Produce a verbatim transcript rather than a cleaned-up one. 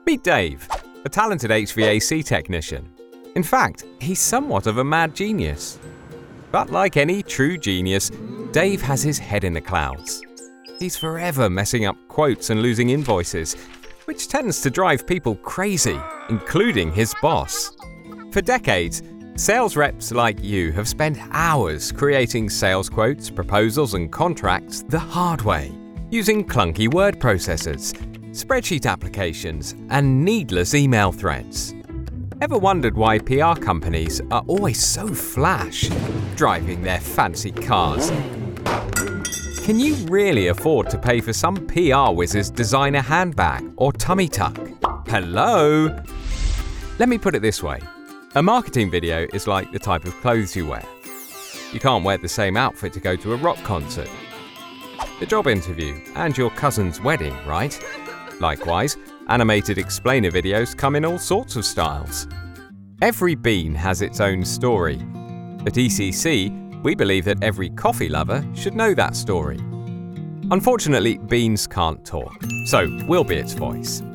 Meet Dave, a talented H V A C technician. In fact, he's somewhat of a mad genius. But like any true genius, Dave has his head in the clouds. He's forever messing up quotes and losing invoices, which tends to drive people crazy, including his boss. For decades, sales reps like you have spent hours creating sales quotes, proposals, and contracts the hard way, using clunky word processors, spreadsheet applications, and needless email threads. Ever wondered why P R companies are always so flash, driving their fancy cars? Can you really afford to pay for some P R whizz's designer handbag or tummy tuck? Hello? Let me put it this way. A marketing video is like the type of clothes you wear. You can't wear the same outfit to go to a rock concert, the job interview, and your cousin's wedding, right? Likewise, animated explainer videos come in all sorts of styles. Every bean has its own story. At E C C, we believe that every coffee lover should know that story. Unfortunately, beans can't talk, so we'll be its voice.